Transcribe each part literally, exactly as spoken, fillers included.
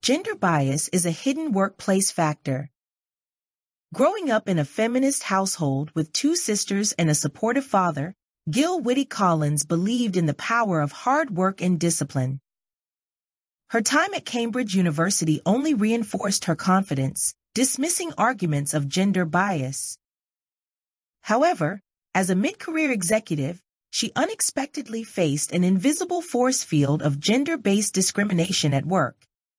Gender bias is a hidden workplace factor. Growing up in a feminist household with two sisters and a supportive father, Gil Whitty Collins believed in the power of hard work and discipline. Her time at Cambridge University only reinforced her confidence, dismissing arguments of gender bias. However, as a mid-career executive, she unexpectedly faced an invisible force field of gender-based discrimination at work.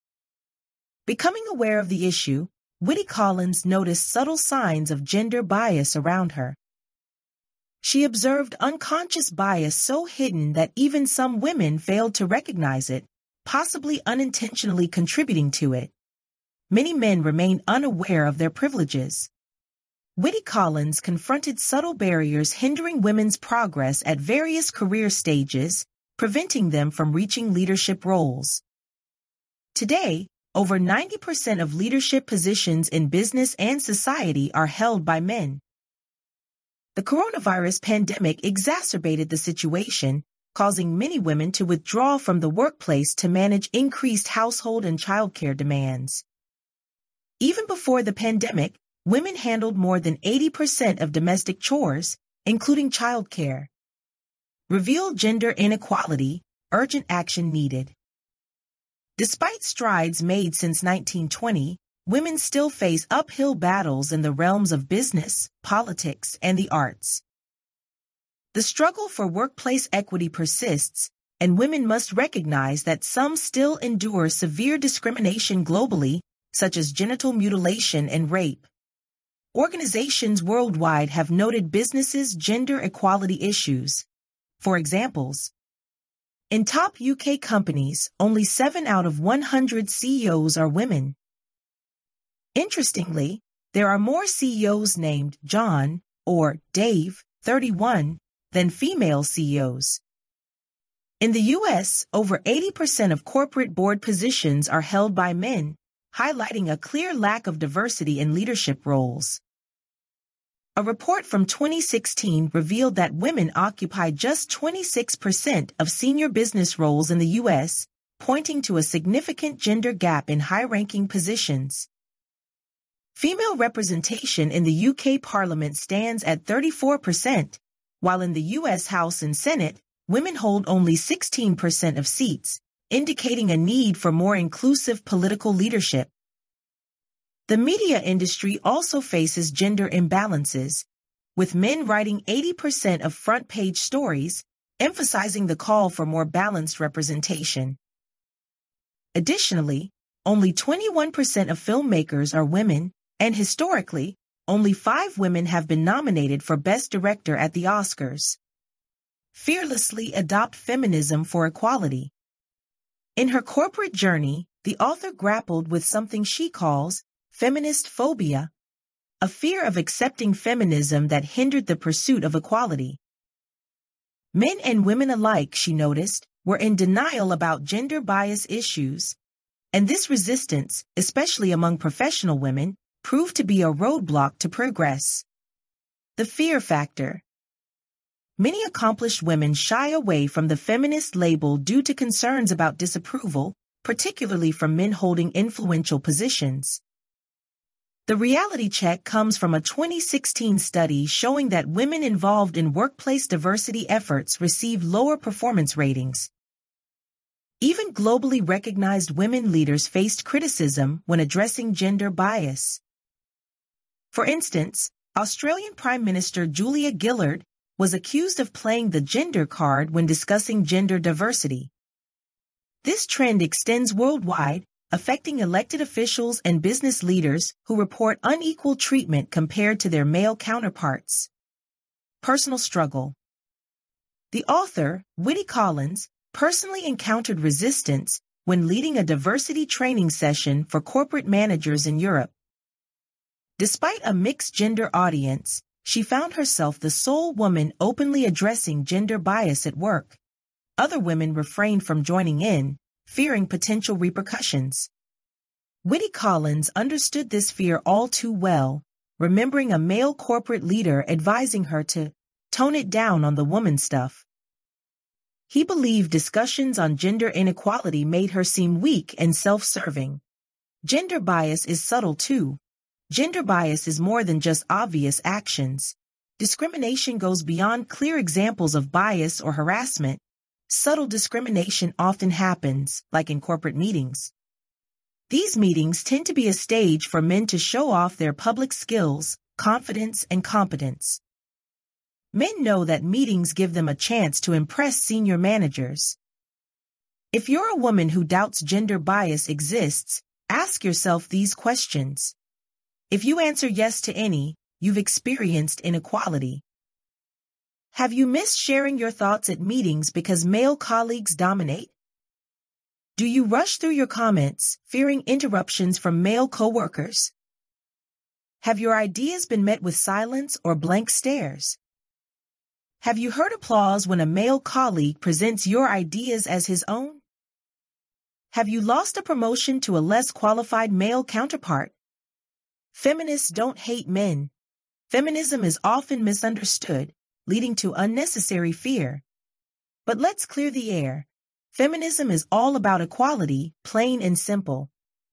Becoming aware of the issue, Whitty Collins noticed subtle signs of gender bias around her. She observed unconscious bias so hidden that even some women failed to recognize it, possibly unintentionally contributing to it. Many men remained unaware of their privileges. Whitty Collins confronted subtle barriers hindering women's progress at various career stages, preventing them from reaching leadership roles. Today, over ninety percent of leadership positions in business and society are held by men. The coronavirus pandemic exacerbated the situation, causing many women to withdraw from the workplace to manage increased household and childcare demands. Even before the pandemic, women handled more than eighty percent of domestic chores, including childcare. Revealed gender inequality, urgent action needed. Despite strides made since nineteen twenty, women still face uphill battles in the realms of business, politics, and the arts. The struggle for workplace equity persists, and women must recognize that some still endure severe discrimination globally, such as genital mutilation and rape. Organizations worldwide have noted businesses' gender equality issues. For examples, in top U K companies, only seven out of one hundred C E Os are women. Interestingly, there are more C E Os named John or Dave, thirty-one, than female C E Os. In the U S, over eighty percent of corporate board positions are held by men, highlighting a clear lack of diversity in leadership roles. A report from twenty sixteen revealed that women occupy just twenty-six percent of senior business roles in the U S, pointing to a significant gender gap in high-ranking positions. Female representation in the U K Parliament stands at thirty-four percent, while in the U S House and Senate, women hold only sixteen percent of seats, indicating a need for more inclusive political leadership. The media industry also faces gender imbalances, with men writing eighty percent of front-page stories, emphasizing the call for more balanced representation. Additionally, only twenty-one percent of filmmakers are women, and historically, only five women have been nominated for Best Director at the Oscars. Fearlessly adopt feminism for equality. In her corporate journey, the author grappled with something she calls feminist phobia, a fear of accepting feminism that hindered the pursuit of equality. Men and women alike, she noticed, were in denial about gender bias issues, and this resistance, especially among professional women, proved to be a roadblock to progress. The fear factor. Many accomplished women shy away from the feminist label due to concerns about disapproval, particularly from men holding influential positions. The reality check comes from a twenty sixteen study showing that women involved in workplace diversity efforts receive lower performance ratings. Even globally recognized women leaders faced criticism when addressing gender bias. For instance, Australian Prime Minister Julia Gillard was accused of playing the gender card when discussing gender diversity. This trend extends worldwide, affecting elected officials and business leaders who report unequal treatment compared to their male counterparts. Personal struggle. The author, Whitty Collins, personally encountered resistance when leading a diversity training session for corporate managers in Europe. Despite a mixed gender audience, she found herself the sole woman openly addressing gender bias at work. Other women refrained from joining in, fearing potential repercussions. Whitty Collins understood this fear all too well, remembering a male corporate leader advising her to tone it down on the woman stuff. He believed discussions on gender inequality made her seem weak and self-serving. Gender bias is subtle too. Gender bias is more than just obvious actions. Discrimination goes beyond clear examples of bias or harassment. Subtle discrimination often happens, like in corporate meetings. These meetings tend to be a stage for men to show off their public skills, confidence, and competence. Men know that meetings give them a chance to impress senior managers. If you're a woman who doubts gender bias exists, ask yourself these questions. If you answer yes to any, you've experienced inequality. Have you missed sharing your thoughts at meetings because male colleagues dominate? Do you rush through your comments, fearing interruptions from male coworkers? Have your ideas been met with silence or blank stares? Have you heard applause when a male colleague presents your ideas as his own? Have you lost a promotion to a less qualified male counterpart? Feminists don't hate men. Feminism is often misunderstood, leading to unnecessary fear. But let's clear the air. Feminism is all about equality, plain and simple.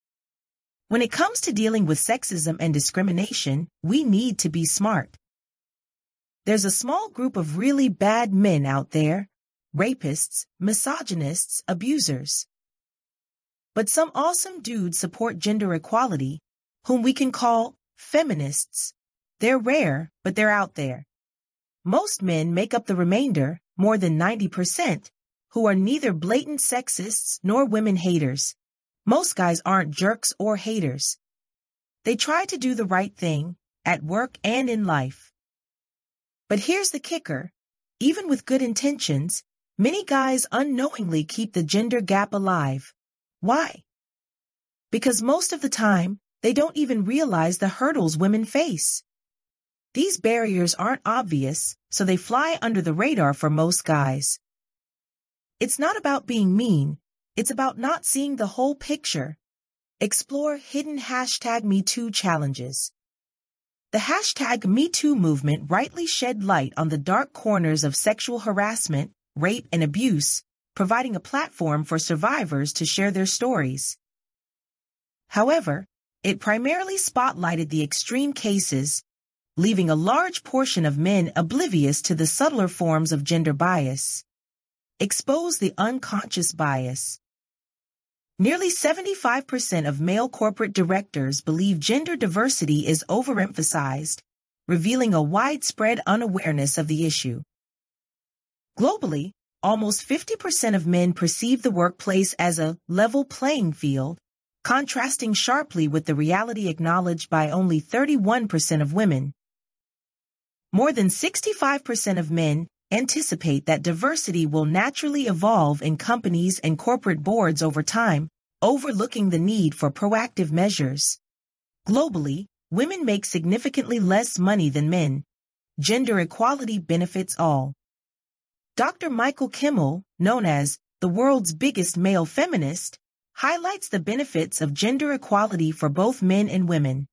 When it comes to dealing with sexism and discrimination, we need to be smart. There's a small group of really bad men out there, rapists, misogynists, abusers. But some awesome dudes support gender equality, whom we can call feminists. They're rare, but they're out there. Most men make up the remainder, more than ninety percent, who are neither blatant sexists nor women haters. Most guys aren't jerks or haters. They try to do the right thing, at work and in life. But here's the kicker. Even with good intentions, many guys unknowingly keep the gender gap alive. Why? Because most of the time, they don't even realize the hurdles women face. These barriers aren't obvious, so they fly under the radar for most guys. It's not about being mean, it's about not seeing the whole picture. Explore hidden hashtag Me Too challenges. The hashtag Me Too movement rightly shed light on the dark corners of sexual harassment, rape, and abuse, providing a platform for survivors to share their stories. However, it primarily spotlighted the extreme cases, leaving a large portion of men oblivious to the subtler forms of gender bias. Expose the unconscious bias. Nearly seventy-five percent of male corporate directors believe gender diversity is overemphasized, revealing a widespread unawareness of the issue. Globally, almost fifty percent of men perceive the workplace as a level playing field, contrasting sharply with the reality acknowledged by only thirty-one percent of women. More than sixty-five percent of men anticipate that diversity will naturally evolve in companies and corporate boards over time, overlooking the need for proactive measures. Globally, women make significantly less money than men. Gender equality benefits all. Doctor Michael Kimmel, known as the world's biggest male feminist, highlights the benefits of gender equality for both men and women.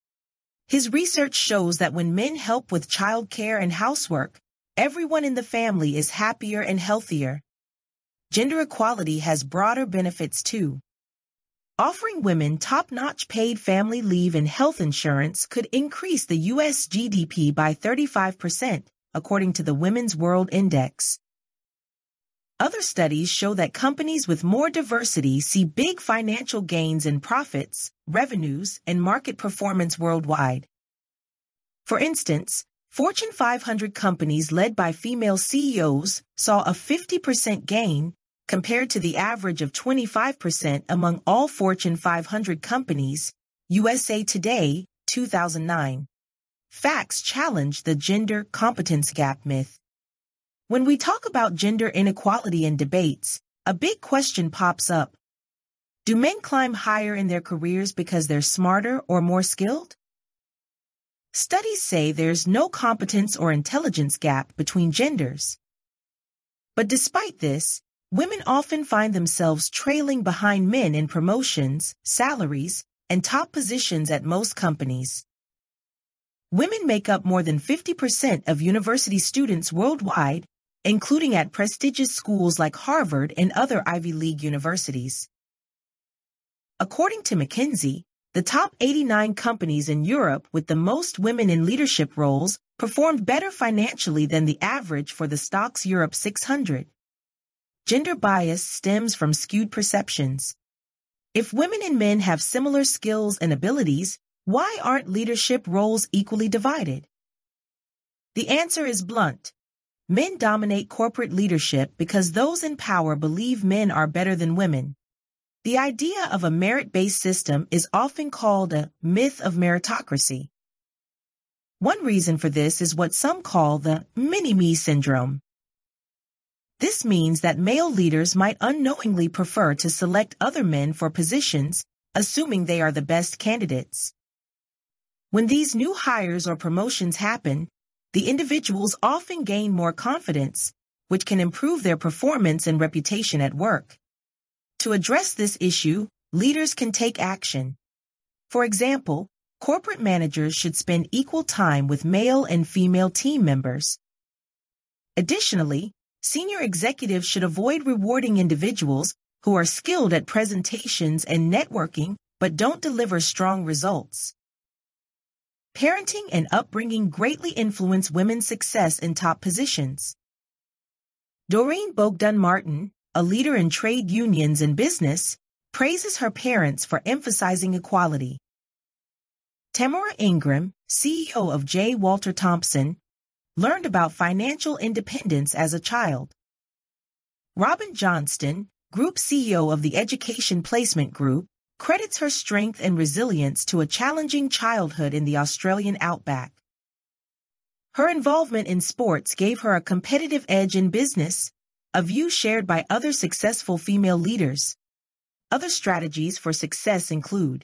His research shows that when men help with childcare and housework, everyone in the family is happier and healthier. Gender equality has broader benefits too. Offering women top-notch paid family leave and health insurance could increase the U S G D P by thirty-five percent, according to the Women's World Index. Other studies show that companies with more diversity see big financial gains in profits, revenues, and market performance worldwide. For instance, Fortune five hundred companies led by female C E Os saw a fifty percent gain compared to the average of twenty-five percent among all Fortune five hundred companies, U S A Today, two thousand nine. Facts challenge the gender competence gap myth. When we talk about gender inequality in debates, a big question pops up. Do men climb higher in their careers because they're smarter or more skilled? Studies say there's no competence or intelligence gap between genders. But despite this, women often find themselves trailing behind men in promotions, salaries, and top positions at most companies. Women make up more than fifty percent of university students worldwide, including at prestigious schools like Harvard and other Ivy League universities. According to McKinsey, the top eighty-nine companies in Europe with the most women in leadership roles performed better financially than the average for the Stoxx Europe six hundred. Gender bias stems from skewed perceptions. If women and men have similar skills and abilities, why aren't leadership roles equally divided? The answer is blunt. Men dominate corporate leadership because those in power believe men are better than women. The idea of a merit-based system is often called a myth of meritocracy. One reason for this is what some call the mini-me syndrome. This means that male leaders might unknowingly prefer to select other men for positions, assuming they are the best candidates. When these new hires or promotions happen, the individuals often gain more confidence, which can improve their performance and reputation at work. To address this issue, leaders can take action. For example, corporate managers should spend equal time with male and female team members. Additionally, senior executives should avoid rewarding individuals who are skilled at presentations and networking but don't deliver strong results. Parenting and upbringing greatly influence women's success in top positions. Doreen Bogdan-Martin, a leader in trade unions and business, praises her parents for emphasizing equality. Tamara Ingram, C E O of J. Walter Thompson, learned about financial independence as a child. Robin Johnston, Group C E O of the Education Placement Group, credits her strength and resilience to a challenging childhood in the Australian outback. Her involvement in sports gave her a competitive edge in business, a view shared by other successful female leaders. Other strategies for success include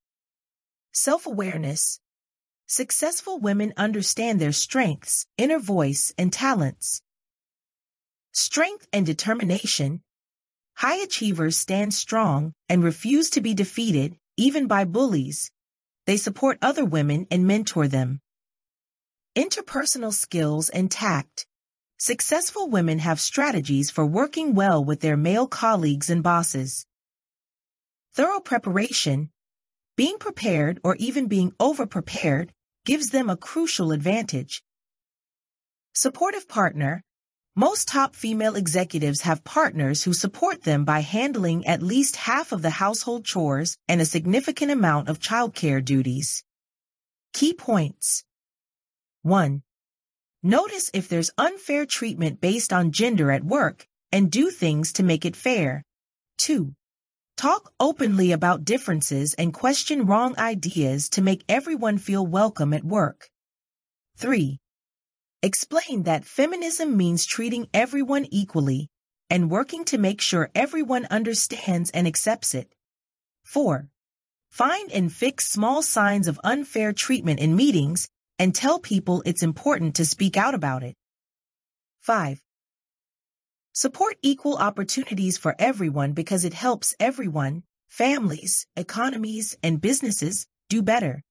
self-awareness. Successful women understand their strengths, inner voice, and talents. Strength and determination. High achievers stand strong and refuse to be defeated, even by bullies. They support other women and mentor them. Interpersonal skills and tact. Successful women have strategies for working well with their male colleagues and bosses. Thorough preparation. Being prepared or even being over-prepared gives them a crucial advantage. Supportive partner. Most top female executives have partners who support them by handling at least half of the household chores and a significant amount of childcare duties. Key points. one. Notice if there's unfair treatment based on gender at work and do things to make it fair. two. Talk openly about differences and question wrong ideas to make everyone feel welcome at work. three. Explain that feminism means treating everyone equally and working to make sure everyone understands and accepts it. four. Find and fix small signs of unfair treatment in meetings and tell people it's important to speak out about it. five. Support equal opportunities for everyone because it helps everyone, families, economies, and businesses do better.